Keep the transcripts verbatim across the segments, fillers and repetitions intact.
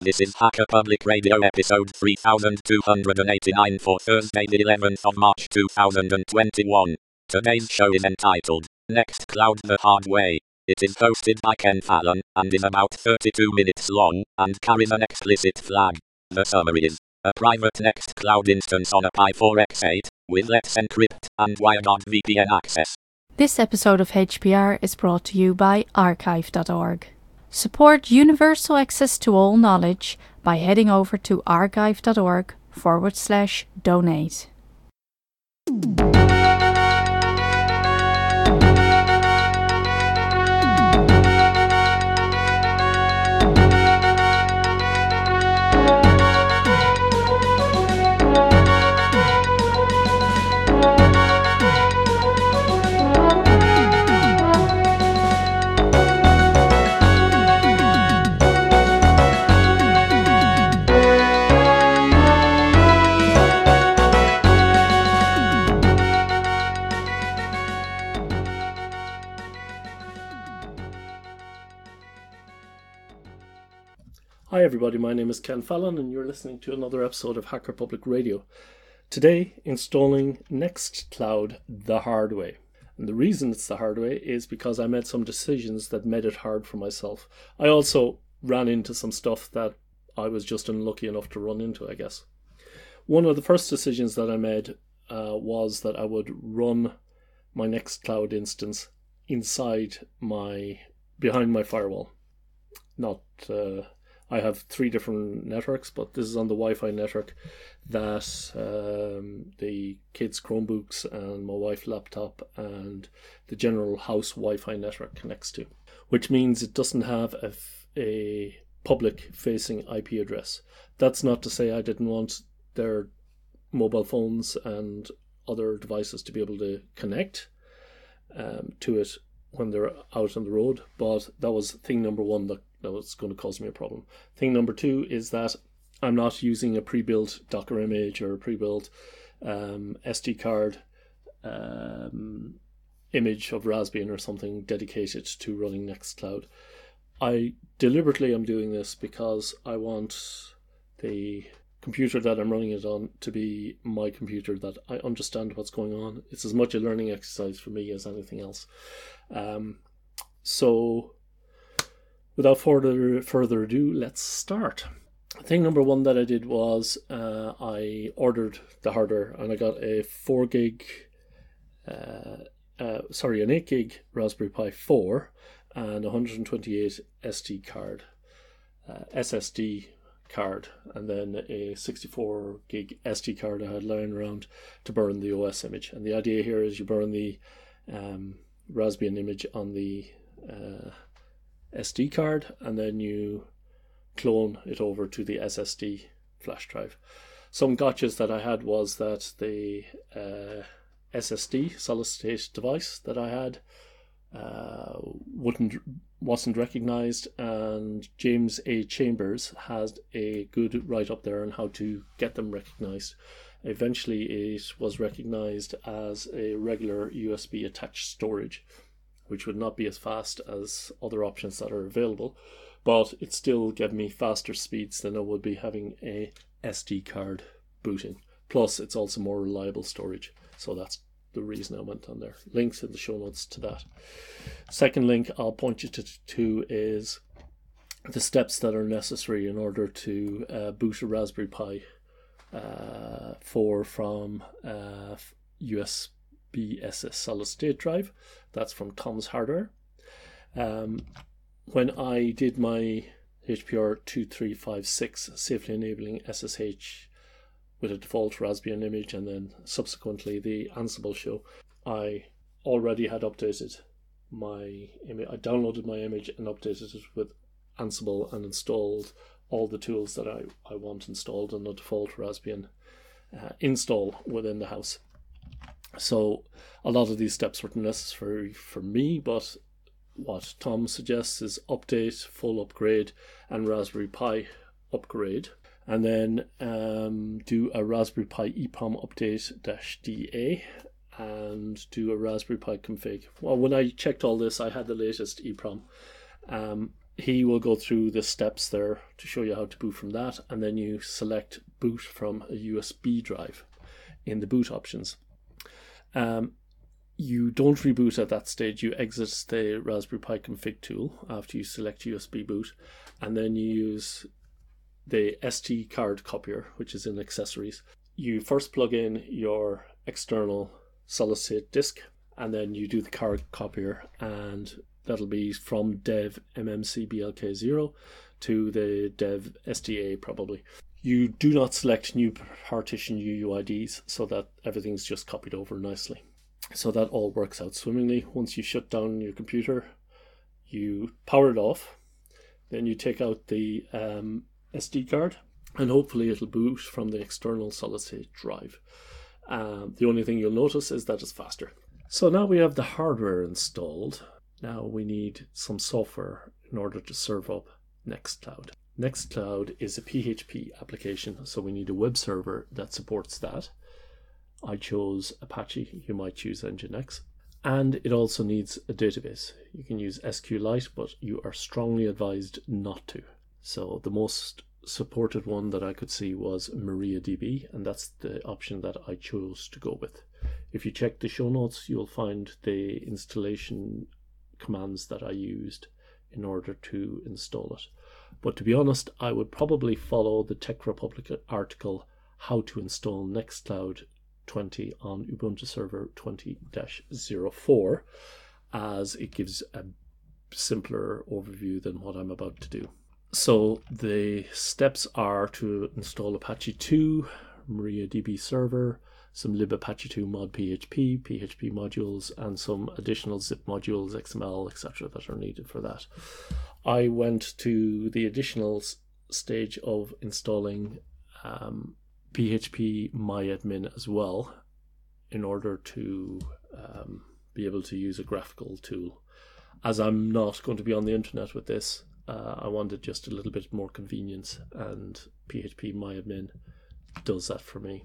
This is Hacker Public Radio episode three thousand two hundred eighty-nine for Thursday the eleventh of March two thousand twenty-one. Today's show is entitled, Nextcloud the Hard Way. It is hosted by Ken Fallon, and is about thirty-two minutes long, and carries an explicit flag. The summary is, a private Nextcloud instance on a Pi four by eight, with Let's Encrypt and WireGuard V P N access. This episode of H P R is brought to you by archive dot org. Support universal access to all knowledge by heading over to archive dot org forward slash donate. Hi everybody, my name is Ken Fallon and you're listening to another episode of Hacker Public Radio. Today, installing Nextcloud the hard way. And the reason it's the hard way is because I made some decisions that made it hard for myself. I also ran into some stuff that I was just unlucky enough to run into, I guess. One of the first decisions that I made uh, was that I would run my Nextcloud instance inside my, behind my firewall. Not... Uh, I have three different networks, but this is on the Wi-Fi network that um, the kids' Chromebooks and my wife's laptop and the general house Wi-Fi network connects to, which means it doesn't have a, a public-facing I P address. That's not to say I didn't want their mobile phones and other devices to be able to connect um, to it when they're out on the road, but that was thing number one that that was going to cause me a problem. Thing number two is that I'm not using a pre-built Docker image or a pre-built um, S D card um, image of Raspbian or something dedicated to running Nextcloud. I deliberately am doing this because I want the computer that I'm running it on to be my computer, that I understand what's going on. It's as much a learning exercise for me as anything else. Um, so... Without further further ado, let's start. Thing number one that I did was uh, I ordered the hardware and I got a four gig, uh, uh, sorry, an eight gig Raspberry Pi four and a one hundred twenty-eight S D card, uh, S S D card, and then a sixty-four gig S D card I had lying around to burn the O S image. And the idea here is you burn the um, Raspbian image on the uh, S D card and then you clone it over to the S S D flash drive. Some gotchas that I had was that the uh, S S D solid state device that I had uh, wouldn't wasn't recognized, and James A. Chambers had a good write up there on how to get them recognized. Eventually it was recognized as a regular U S B attached storage, which would not be as fast as other options that are available, but it still gave me faster speeds than I would be having a S D card booting. Plus, it's also more reliable storage, so that's the reason I went on there. Links in the show notes to that. Second link I'll point you to, to is the steps that are necessary in order to uh, boot a Raspberry Pi uh, four from uh, U S B S S solid state drive. That's from Tom's Hardware. Um, when I did my H P R two three five six safely enabling S S H with a default Raspbian image and then subsequently the Ansible show, I already had updated my image. I downloaded my image and updated it with Ansible and installed all the tools that I, I want installed on the default Raspbian uh, install within the house. So a lot of these steps were necessary for me, but what Tom suggests is update, full upgrade, and Raspberry Pi upgrade. And then um, do a Raspberry Pi E P R O M update-D A and do a Raspberry Pi config. Well, when I checked all this, I had the latest E P R O M. Um, he will go through the steps there to show you how to boot from that, and then you select boot from a U S B drive in the boot options. Um, you don't reboot at that stage. You exit the Raspberry Pi config tool after you select U S B boot, and then you use the S D card copier, which is in accessories. You first plug in your external solid state disk, and then you do the card copier, and that'll be from dev M M C B L K zero to the dev S D A probably. You do not select new partition U U I Ds, so that everything's just copied over nicely. So that all works out swimmingly. Once you shut down your computer, you power it off, then you take out the um, S D card, and hopefully it'll boot from the external solid state drive. Um, the only thing you'll notice is that it's faster. So now we have the hardware installed. Now we need some software in order to serve up Nextcloud. Nextcloud is a P H P application, so we need a web server that supports that. I chose Apache, you might choose Nginx. And it also needs a database. You can use SQLite, but you are strongly advised not to. So the most supported one that I could see was MariaDB, and that's the option that I chose to go with. If you check the show notes, you'll find the installation commands that I used in order to install it. But to be honest, I would probably follow the Tech Republic article, How to Install Nextcloud twenty on Ubuntu Server twenty dash zero four, as it gives a simpler overview than what I'm about to do. So the steps are to install Apache two, MariaDB server, some libapache two mod P H P, P H P modules, and some additional zip modules, X M L, et cetera that are needed for that. I went to the additional stage of installing um, P H P MyAdmin as well, in order to um, be able to use a graphical tool. As I'm not going to be on the internet with this, uh, I wanted just a little bit more convenience, and P H P MyAdmin does that for me.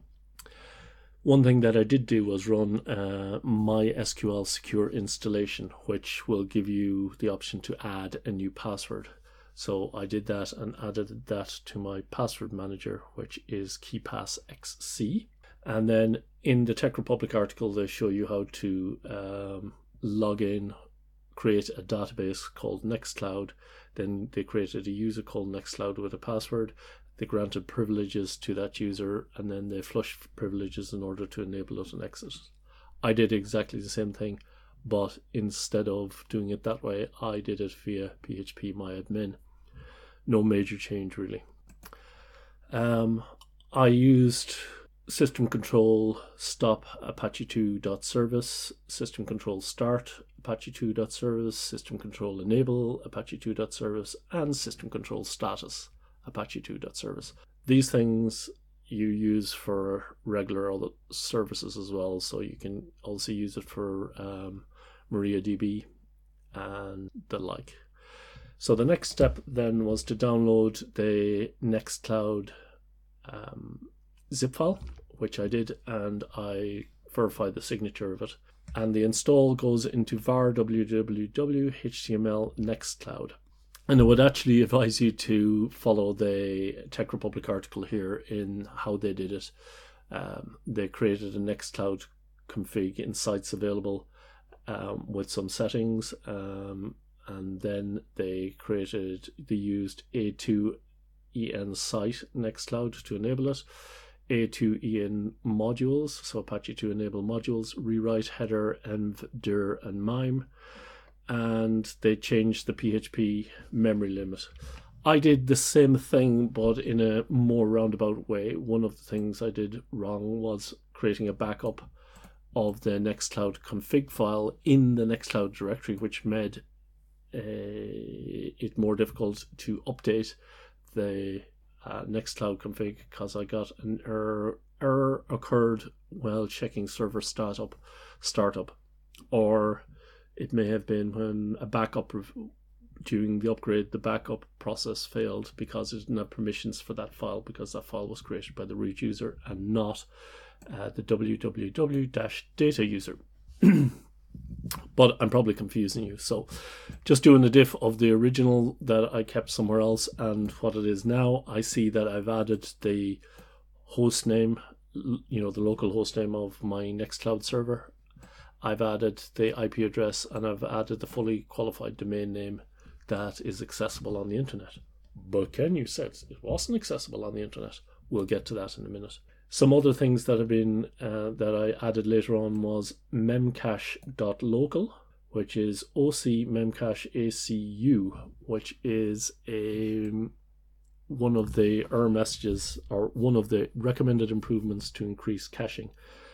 One thing that I did do was run uh, MySQL secure installation, which will give you the option to add a new password. So I did that and added that to my password manager, which is KeePassXC. And then in the Tech Republic article, they show you how to um, log in, create a database called Nextcloud. Then they created a user called Nextcloud with a password. They granted privileges to that user, and then they flushed privileges in order to enable it and exit. I did exactly the same thing, but instead of doing it that way, I did it via P H P MyAdmin. No major change really. Um, I used system control stop apache two dot service, system control start apache two dot service, system control enable apache two dot service, and system control status apache two dot service. These things you use for regular other services as well, so you can also use it for um, MariaDB and the like. So the next step then was to download the Nextcloud um, zip file, which I did, and I verified the signature of it. And the install goes into var www H T M L Nextcloud. And I would actually advise you to follow the Tech Republic article here in how they did it. Um, they created a Nextcloud config in sites available um, with some settings. Um, and then they created, they used A two E N site Nextcloud to enable it, A two E N modules, so Apache two enable modules, rewrite header, env, dir, and mime, and they changed the P H P memory limit. I did the same thing, but in a more roundabout way. One of the things I did wrong was creating a backup of the Nextcloud config file in the Nextcloud directory, which made uh, it more difficult to update the uh, Nextcloud config, because I got an error, error occurred while checking server startup, startup, or it may have been when a backup during the upgrade, the backup process failed because it didn't have permissions for that file, because that file was created by the root user and not uh, the www-data user. But I'm probably confusing you. So just doing the diff of the original that I kept somewhere else and what it is now, I see that I've added the host name, you know, the local host name of my Nextcloud server. I've added the I P address, and I've added the fully qualified domain name that is accessible on the internet. But Ken, you said it wasn't accessible on the internet. We'll get to that in a minute. Some other things that have been uh, that I added later on was memcache.local, which is O C memcache A C U, which is a one of the error messages or one of the recommended improvements to increase caching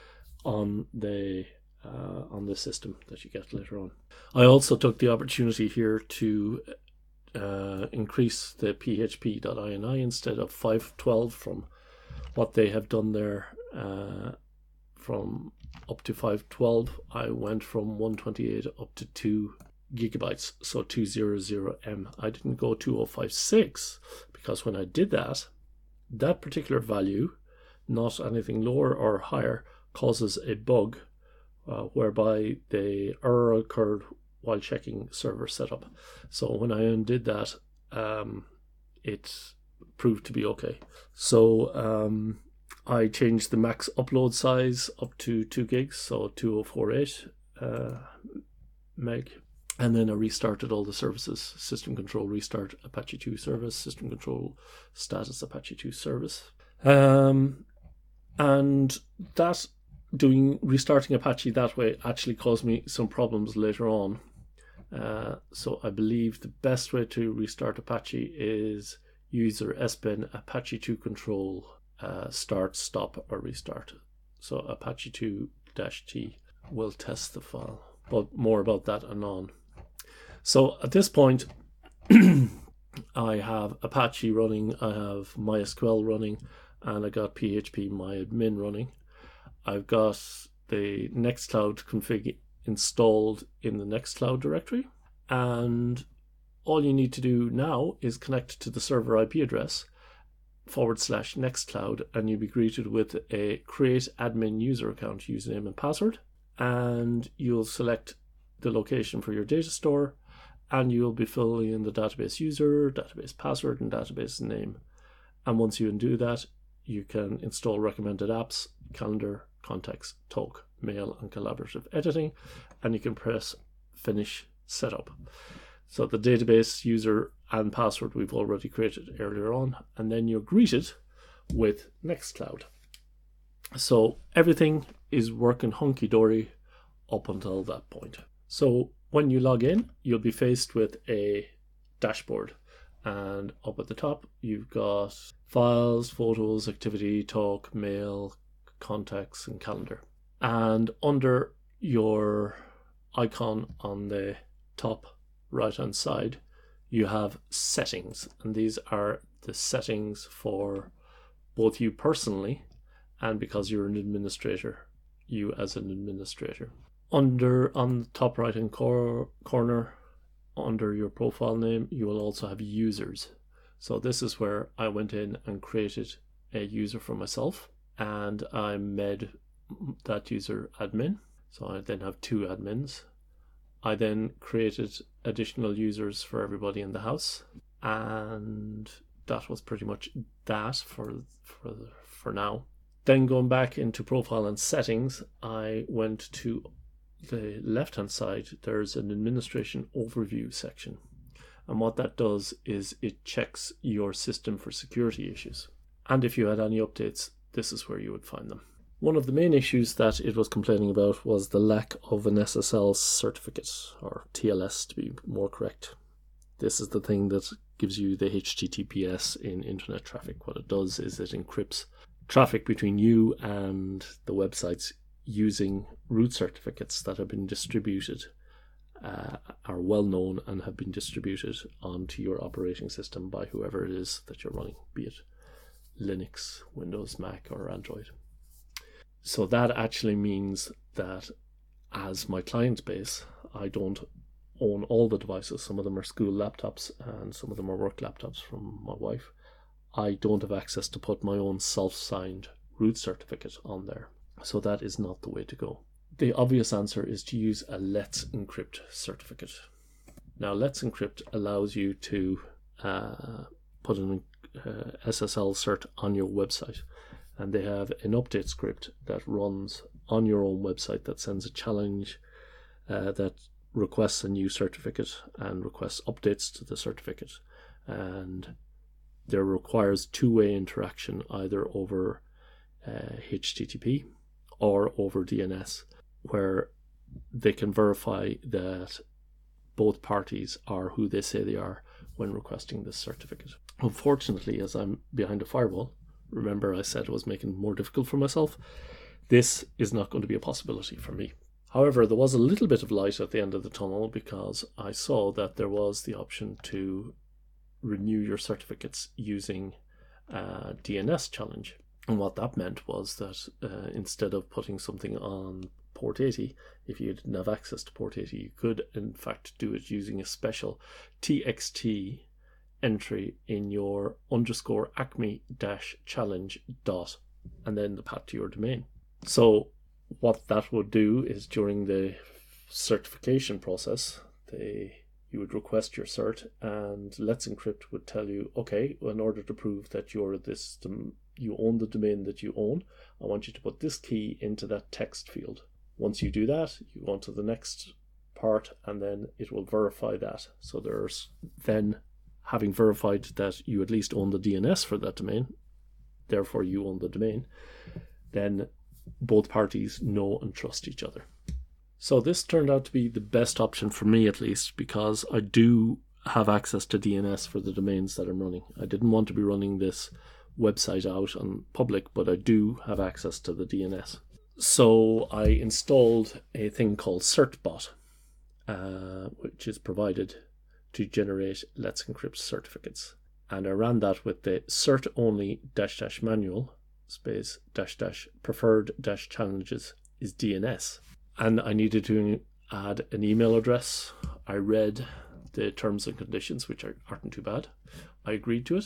on the uh, on the system that you get later on. I also took the opportunity here to uh, increase the P H P dot I N I instead of five twelve from what they have done there uh, from up to five twelve. I went from one twenty-eight up to two gigabytes, so two hundred M. I didn't go two thousand fifty-six because when I did that, that particular value, not anything lower or higher, causes a bug uh, whereby the error occurred while checking server setup. So when I undid that, um, it proved to be okay. So um, I changed the max upload size up to two gigs, so two thousand forty-eight uh, meg. And then I restarted all the services. System control restart Apache two service, system control status Apache two service. Um, and that doing restarting Apache that way actually caused me some problems later on. Uh, so I believe the best way to restart Apache is user sbin Apache two control uh, start, stop, or restart. So Apache two dash T will test the file. But more about that anon. So at this point, I have Apache running, I have MySQL running, and I got P H P MyAdmin running. I've got the Nextcloud config installed in the Nextcloud directory, and all you need to do now is connect to the server I P address forward slash Nextcloud, and you'll be greeted with a create admin user account username and password, and you'll select the location for your data store, and you'll be filling in the database user, database password, and database name. And once you undo that, you can install recommended apps, calendar, contacts, talk, mail, and collaborative editing, and you can press finish setup. So the database user and password we've already created earlier on, and then you're greeted with Nextcloud. So everything is working hunky-dory up until that point. So when you log in, you'll be faced with a dashboard, and up at the top you've got files, photos, activity, talk, mail, contacts, and calendar. And under your icon on the top right hand side, you have settings, and these are the settings for both you personally and because you're an administrator, you as an administrator. Under on the top right hand cor- corner, under your profile name, you will also have users. So this is where I went in and created a user for myself, and I made that user admin. So I then have two admins. I then created additional users for everybody in the house, and that was pretty much that for for for now. Then going back into profile and settings, I went to the left hand side. There's an administration overview section, and what that does is it checks your system for security issues, and if you had any updates, this is where you would find them. One of the main issues that it was complaining about was the lack of an S S L certificate, or T L S to be more correct. This is the thing that gives you the H T T P S in internet traffic. What it does is it encrypts traffic between you and the websites using root certificates that have been distributed, uh, are well known and have been distributed onto your operating system by whoever it is that you're running, be it Linux, Windows, Mac, or Android. So that actually means that as my client base, I don't own all the devices. Some of them are school laptops and some of them are work laptops from my wife. I don't have access to put my own self-signed root certificate on there. So that is not the way to go. the obvious answer is to use a Let's Encrypt certificate. Now, Let's Encrypt allows you to uh, put an uh, S S L cert on your website, and they have an update script that runs on your own website that sends a challenge uh, that requests a new certificate and requests updates to the certificate, and there requires two-way interaction either over uh, H T T P or over D N S, where they can verify that both parties are who they say they are when requesting this certificate. Unfortunately, as I'm behind a firewall, remember I said I was making it more difficult for myself, this is not going to be a possibility for me. However, there was a little bit of light at the end of the tunnel, because I saw that there was the option to renew your certificates using a D N S challenge. And what that meant was that uh, instead of putting something on port eighty, if you didn't have access to port eighty, you could in fact do it using a special T X T entry in your underscore acme dash challenge dot and then the path to your domain. So what that would do is during the certification process, they you would request your cert, and Let's Encrypt would tell you, okay, in order to prove that you're this you own the domain that you own, I want you to put this key into that text field. Once you do that, you go on to the next part, and then it will verify that. So there's then, having verified that you at least own the D N S for that domain, therefore you own the domain, then both parties know and trust each other. So this turned out to be the best option for me, at least, because I do have access to D N S for the domains that I'm running. I didn't want to be running this website out on public, but I do have access to the D N S. So I installed a thing called CertBot, uh, which is provided to generate Let's Encrypt certificates. And I ran that with the cert only dash dash manual space dash dash preferred dash challenges is D N S. And I needed to add an email address. I read the terms and conditions, which aren't too bad. I agreed to it.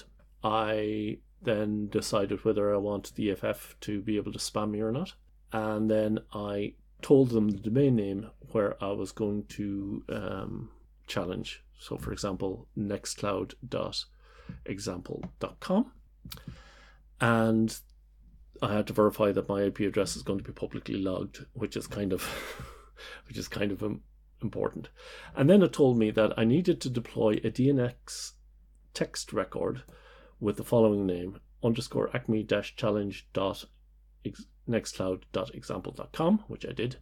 I then decided whether I want the E F F to be able to spam me or not. And then I told them the domain name where I was going to um, challenge. So, for example, nextcloud dot example dot com. And I had to verify that my I P address is going to be publicly logged, which is kind of, which is kind of um, important. And then it told me that I needed to deploy a D N S text record with the following name: underscore acme dash challenge dot nextcloud dot example dot com, which I did,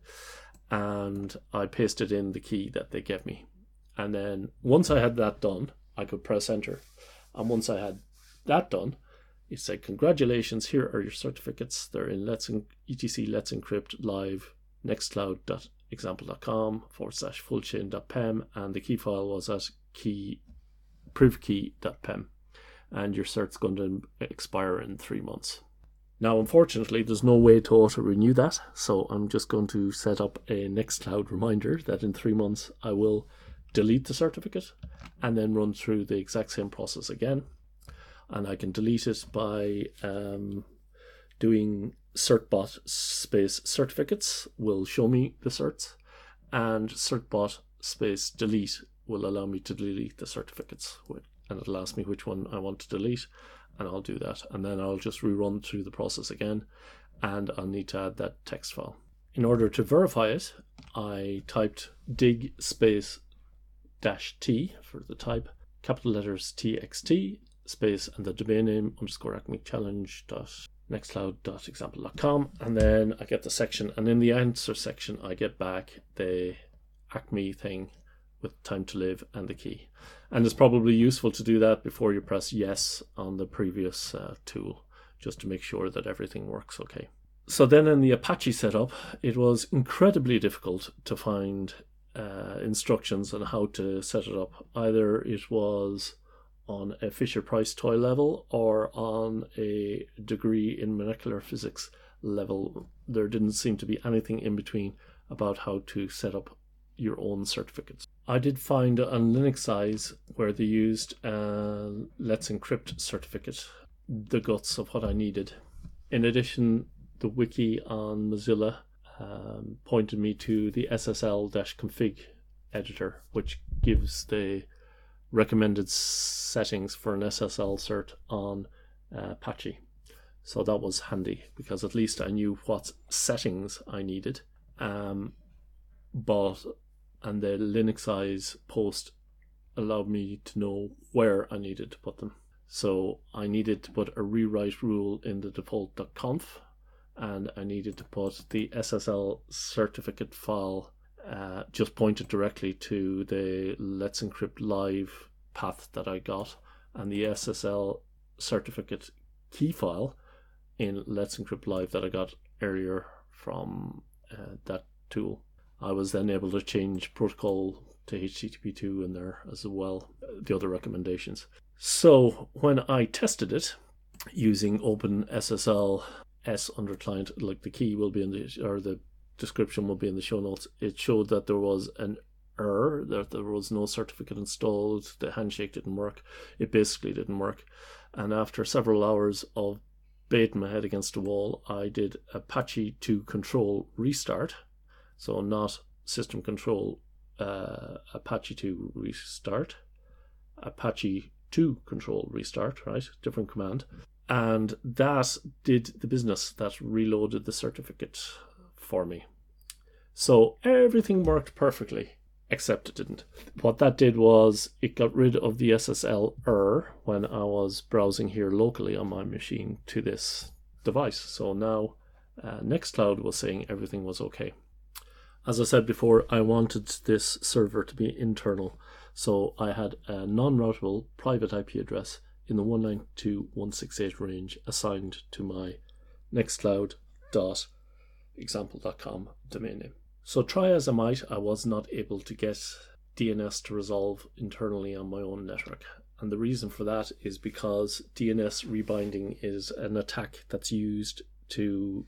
and I pasted in the key that they gave me. And then once I had that done, I could press enter. And once I had that done, it said, congratulations, here are your certificates. They're in Let's etc Let's Encrypt live nextcloud dot example dot com forward slash fullchain dot pem, and the key file was at key privkey dot pem, and your cert's going to expire in three months. Now, unfortunately, there's no way to auto renew that, so I'm just going to set up a Nextcloud reminder that in three months I will delete the certificate and then run through the exact same process again. And I can delete it by um, doing certbot space certificates will show me the certs, and certbot space delete will allow me to delete the certificates, and it'll ask me which one I want to delete, and I'll do that, and then I'll just rerun through the process again, and I'll need to add that text file. In order to verify it, I typed dig space dash t for the type, capital letters txt space and the domain name underscore acme challenge dot nextcloud dot example dot com, and then I get the section, and in the answer section I get back the Acme thing with time to live and the key. And it's probably useful to do that before you press yes on the previous uh, tool, just to make sure that everything works okay. So then in the Apache setup, it was incredibly difficult to find uh, instructions on how to set it up. Either it was on a Fisher-Price toy level or on a degree in molecular physics level. There didn't seem to be anything in between about how to set up your own certificates. I did find on Linuxize where they used a Let's Encrypt certificate the guts of what I needed. In addition, the wiki on Mozilla um, pointed me to the S S L-config editor, which gives the recommended settings for an S S L cert on uh, Apache. So that was handy, because at least I knew what settings I needed. Um, but and the Linux Eyes post allowed me to know where I needed to put them. So I needed to put a rewrite rule in the default.conf, and I needed to put the S S L certificate file uh, just pointed directly to the Let's Encrypt Live path that I got, and the S S L certificate key file in Let's Encrypt Live that I got earlier from uh, that tool. I was then able to change protocol to H T T P two in there as well, the other recommendations. So when I tested it using OpenSSL S under client, like the key will be in the, or the description will be in the show notes, it showed that there was an error, that there was no certificate installed, the handshake didn't work, it basically didn't work. And after several hours of baiting my head against the wall, I did Apache to control restart, so not system control, uh, Apache to restart, Apache to control restart, right, different command, and that did the business. That reloaded the certificate for me. So everything worked perfectly, except it didn't. What that did was it got rid of the S S L error when I was browsing here locally on my machine to this device. So now uh, Nextcloud was saying everything was okay. As I said before, I wanted this server to be internal, so I had a non-routable private I P address in the one ninety-two dot one sixty-eight range assigned to my nextcloud dot example dot com domain name. So try as I might, I was not able to get D N S to resolve internally on my own network. And the reason for that is because D N S rebinding is an attack that's used to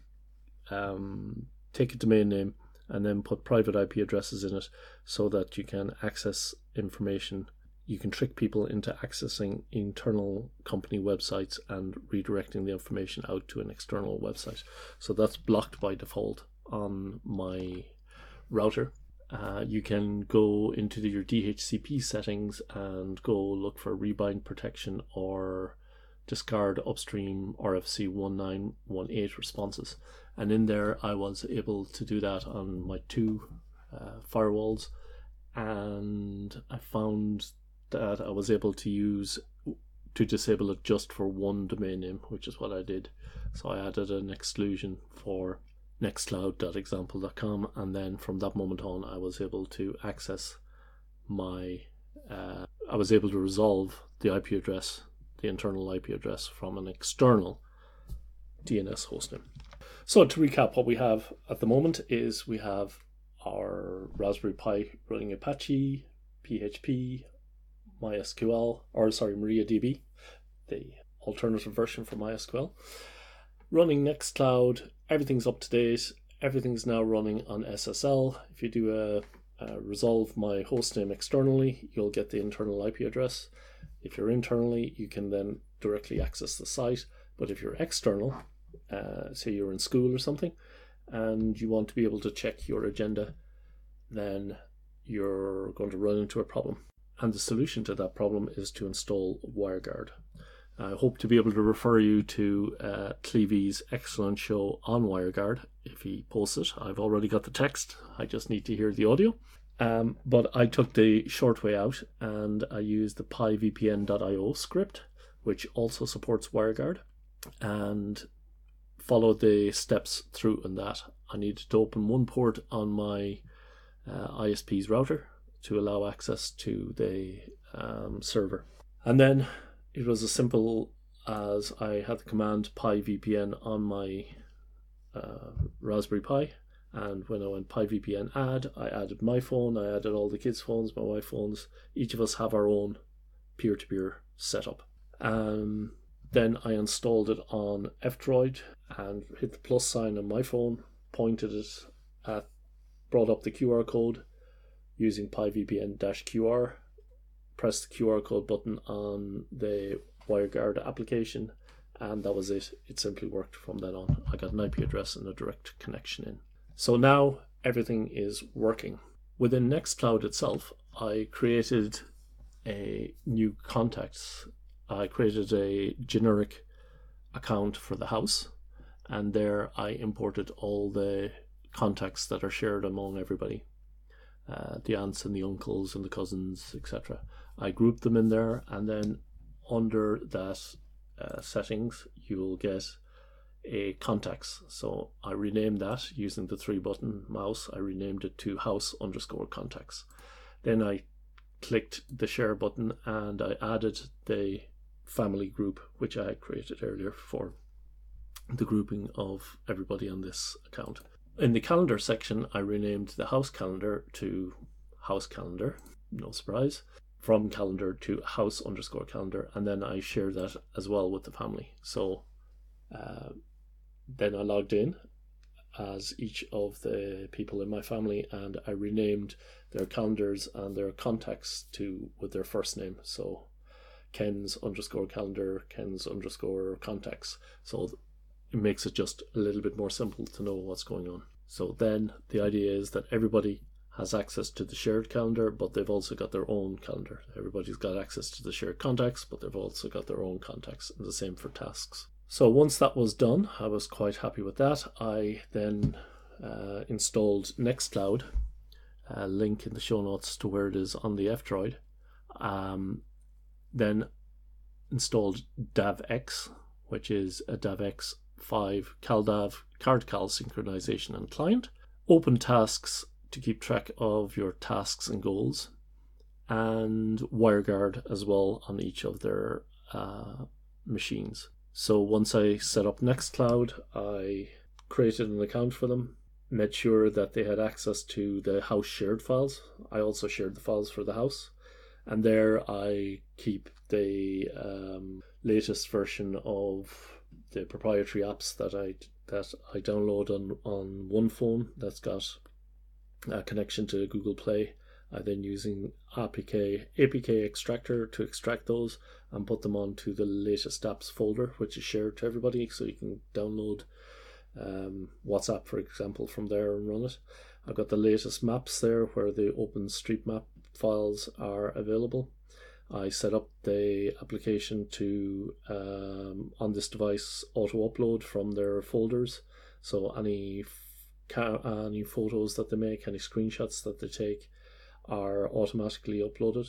um, take a domain name and then put private I P addresses in it so that you can access information. You can trick people into accessing internal company websites and redirecting the information out to an external website. So that's blocked by default on my router. Uh, you can go into your D H C P settings and go look for rebind protection or discard upstream R F C one nine one eight responses. And in there I was able to do that on my two uh, firewalls, and I found that I was able to use to disable it just for one domain name, which is what I did. So I added an exclusion for nextcloud dot example dot com, and then from that moment on I was able to access my uh, I was able to resolve the I P address, the internal I P address, from an external D N S hostname. So to recap, what we have at the moment is we have our Raspberry Pi running Apache, P H P, MySQL, or sorry, MariaDB, the alternative version for MySQL, running Nextcloud. Everything's up to date. Everything's now running on S S L. If you do a, a resolve my hostname externally, you'll get the internal I P address. If you're internally, you can then directly access the site. But if you're external, uh, say you're in school or something, and you want to be able to check your agenda, then you're going to run into a problem. And the solution to that problem is to install WireGuard. I hope to be able to refer you to uh, Clevy's excellent show on WireGuard if he posts it. I've already got the text, I just need to hear the audio. Um, but I took the short way out and I used the pi v p n dot i o script, which also supports WireGuard, and followed the steps through in that. I needed to open one port on my uh, I S P's router to allow access to the um, server. And then it was as simple as I had the command pi v p n on my uh, Raspberry Pi, and when I went pi v p n add, I added my phone, I added all the kids' phones, my wife's phones. Each of us have our own peer-to-peer setup. Um, then I installed it on F-Droid and hit the plus sign on my phone, pointed it at, brought up the Q R code using pi v p n dash q r, pressed the Q R code button on the WireGuard application, and that was it. It simply worked from then on. I got an I P address and a direct connection in. So now everything is working. Within Nextcloud itself, I created a new contacts. I created a generic account for the house, and there I imported all the contacts that are shared among everybody. Uh, the aunts and the uncles and the cousins, et cetera. I grouped them in there, and then under that uh, settings, you'll get a contacts. So I renamed that using the three button mouse. I renamed it to house underscore contacts. Then I clicked the share button and I added the family group, which I had created earlier for the grouping of everybody on this account. In the calendar section, I renamed the house calendar to house calendar, no surprise, from calendar to house underscore calendar, and then I share that as well with the family. So uh, then I logged in as each of the people in my family, and I renamed their calendars and their contacts to with their first name. So Ken's underscore calendar, Ken's underscore contacts. So it makes it just a little bit more simple to know what's going on. So then the idea is that everybody has access to the shared calendar, but they've also got their own calendar. Everybody's got access to the shared contacts, but they've also got their own contacts, and the same for tasks. So once that was done, I was quite happy with that. I then uh, installed Nextcloud, a link in the show notes to where it is on the F-Droid. Um, then installed DavX, which is a DavX five CalDAV CardCal synchronization and client. Open tasks to keep track of your tasks and goals, and WireGuard as well on each of their uh, machines. So once I set up Nextcloud, I created an account for them, made sure that they had access to the house shared files. I also shared the files for the house, and there I keep the um, latest version of the proprietary apps that I that I download on, on one phone that's got a connection to Google Play. I then using A P K A P K extractor to extract those and put them onto the latest apps folder, which is shared to everybody, so you can download um, WhatsApp, for example, from there and run it. I've got the latest maps there where the OpenStreetMap files are available. I set up the application to, um, on this device, auto-upload from their folders. So any, ca- any photos that they make, any screenshots that they take are automatically uploaded.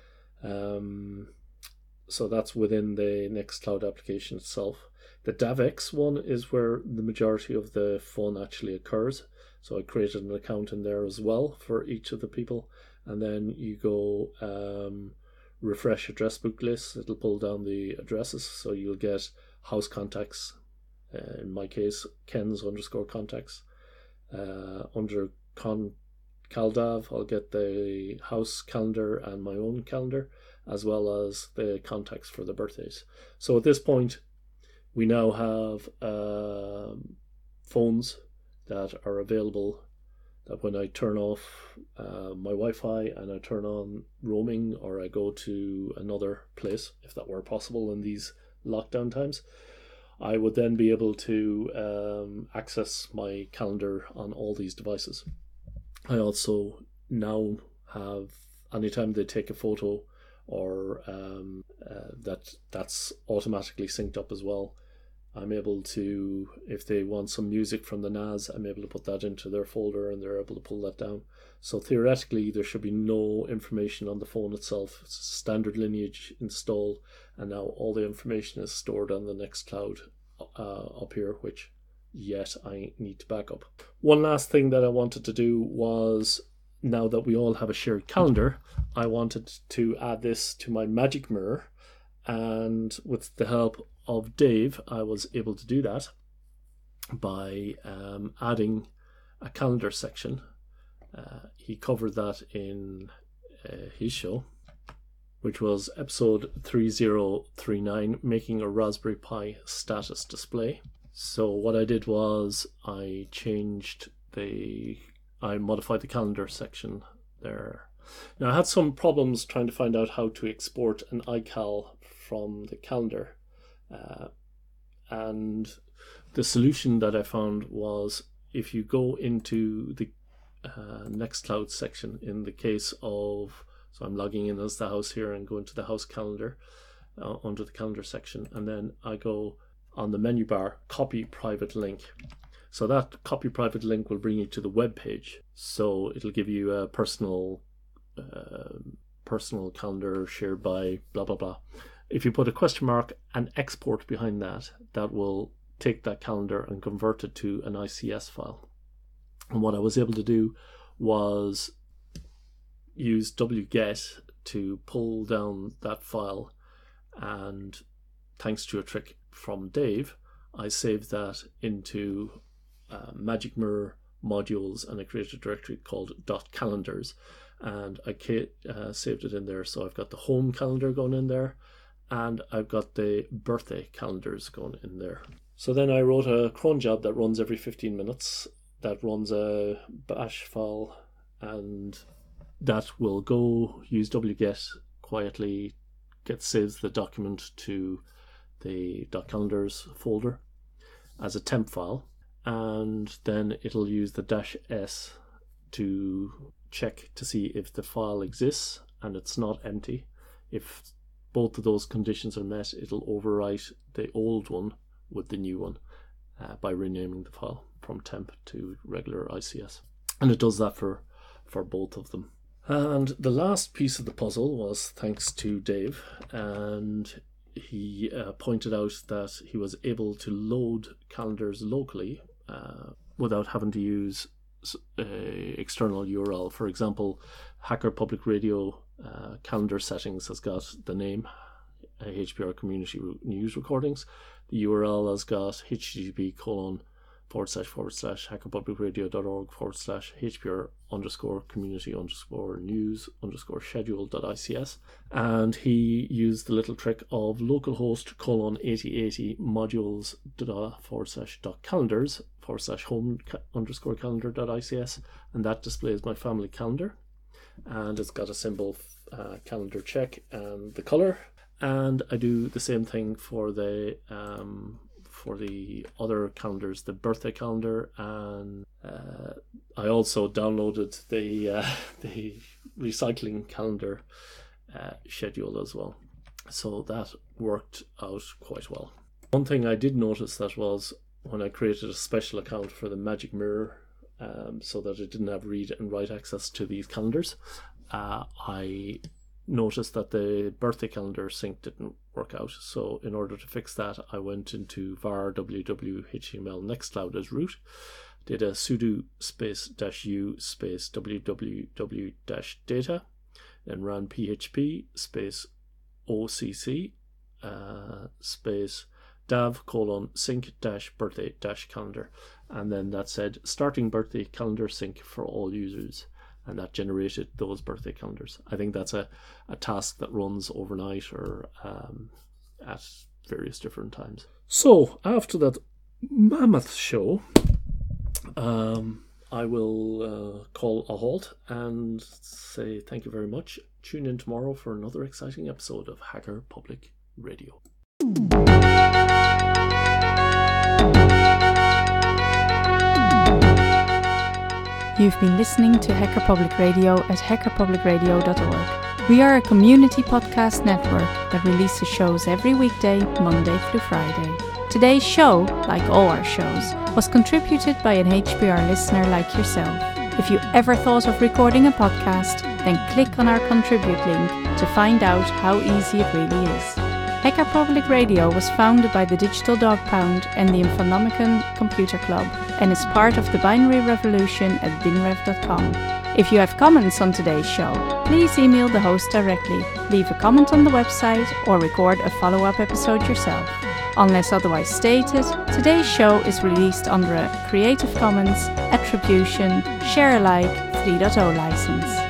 Um, so that's within the Nextcloud application itself. The DavX one is where the majority of the fun actually occurs. So I created an account in there as well for each of the people. And then you go... Um, refresh address book list. It'll pull down the addresses, so you'll get house contacts, uh, in my case Ken's underscore contacts. Uh, under con CalDAV I'll get the house calendar and my own calendar, as well as the contacts for the birthdays. So at this point we now have uh, phones that are available, that when I turn off uh, my Wi-Fi and I turn on roaming, or I go to another place, if that were possible in these lockdown times, I would then be able to um, access my calendar on all these devices. I also now have, anytime they take a photo or um, uh, that that's automatically synced up as well, I'm able to, if they want some music from the N A S, I'm able to put that into their folder and they're able to pull that down. So theoretically, there should be no information on the phone itself. It's standard lineage installed, and now all the information is stored on the Nextcloud uh, up here, which yet I need to back up. One last thing that I wanted to do was, now that we all have a shared calendar, I wanted to add this to my Magic Mirror, and with the help of Dave, I was able to do that by um, adding a calendar section. Uh, he covered that in uh, his show, which was episode three oh three nine, making a Raspberry Pi status display. So what I did was I changed the, I modified the calendar section there. Now I had some problems trying to find out how to export an iCal from the calendar. Uh, and the solution that I found was if you go into the uh, Nextcloud section, in the case of, so I'm logging in as the house here and go into the house calendar uh, under the calendar section, and then I go on the menu bar, copy private link. So that copy private link will bring you to the web page. So it'll give you a personal uh, personal calendar shared by blah, blah, blah. If you put a question mark and export behind that, that will take that calendar and convert it to an I C S file. And what I was able to do was use wget to pull down that file, and thanks to a trick from Dave, I saved that into uh, Magic Mirror modules, and I created a directory called .calendars, and I uh, saved it in there. So I've got the home calendar going in there, and I've got the birthday calendars going in there. So then I wrote a cron job that runs every fifteen minutes, that runs a bash file, and that will go use wget quietly, get saves the document to the .calendars folder as a temp file, and then it'll use the dash s to check to see if the file exists and it's not empty. If both of those conditions are met, it'll overwrite the old one with the new one uh, by renaming the file from temp to regular I C S, and it does that for for both of them. And the last piece of the puzzle was thanks to Dave, and he uh, pointed out that he was able to load calendars locally uh, without having to use a external U R L. For example, Hacker Public Radio uh, calendar settings has got the name H P R Community News Recordings. The U R L has got http colon forward slash forward slash hackerpublicradio.org forward slash HPR underscore community underscore news underscore schedule dot ICS. And he used the little trick of localhost colon eighty eighty modules dot forward slash dot calendars forward slash home underscore calendar dot ICS. And that displays my family calendar. And it's got a symbol uh, calendar check and the color. And I do the same thing for the um, for the other calendars, the birthday calendar, and uh, I also downloaded the uh, the recycling calendar uh, schedule as well. So that worked out quite well. One thing I did notice that was when I created a special account for the Magic Mirror, um, so that it didn't have read and write access to these calendars, uh, I noticed that the birthday calendar sync didn't work out. So in order to fix that, I went into var www html nextcloud as root, did a sudo space dash u space www dash data, then ran php space occ uh, space dav colon sync dash birthday dash calendar, and then that said starting birthday calendar sync for all users. And that generated those birthday calendars. I think that's a, a task that runs overnight or um, at various different times. So after that mammoth show, um, I will uh, call a halt and say thank you very much. Tune in tomorrow for another exciting episode of Hacker Public Radio. You've been listening to Hacker Public Radio at hacker public radio dot org. We are a community podcast network that releases shows every weekday, Monday through Friday. Today's show, like all our shows, was contributed by an H P R listener like yourself. If you ever thought of recording a podcast, then click on our contribute link to find out how easy it really is. Hacker Public Radio was founded by the Digital Dog Pound and the Infonomicon Computer Club and is part of the binary revolution at binrev dot com. If you have comments on today's show, please email the host directly, leave a comment on the website, or record a follow-up episode yourself. Unless otherwise stated, today's show is released under a Creative Commons Attribution Share Alike three point oh license.